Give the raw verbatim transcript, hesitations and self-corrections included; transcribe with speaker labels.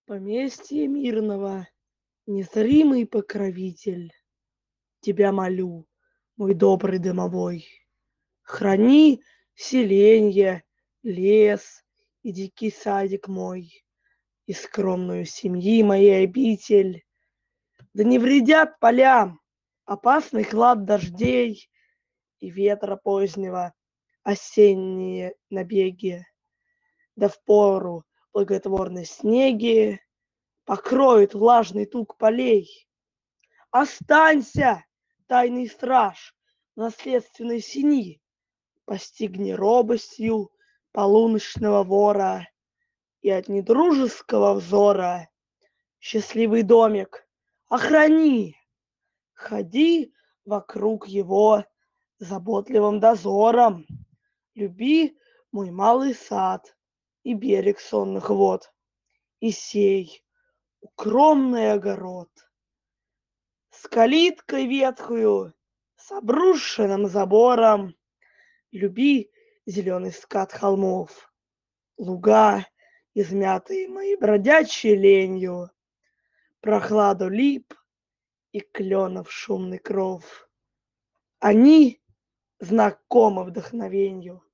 Speaker 1: Поместье мирного, незримый покровитель, тебя молю, мой добрый домовой, храни селенье, лес и дикий садик мой, и скромную семьи моей обитель. Да не вредят полям опасный хлад дождей и ветра позднего, осенние набеги, да впору благотворной снеги покроют влажный тук полей. Останься, тайный страж, в наследственной сени, постигни робостью полуночного вора, и от недружеского взора счастливый домик охрани. Ходи вокруг его заботливым дозором, люби мой малый сад и берег сонных вод, и сей укромный огород с калиткой ветхую, с обрушенным забором. Люби зеленый скат холмов, луга, измятые моей бродячей ленью, прохладу лип и кленов шумный кров. Они знакомы вдохновенью.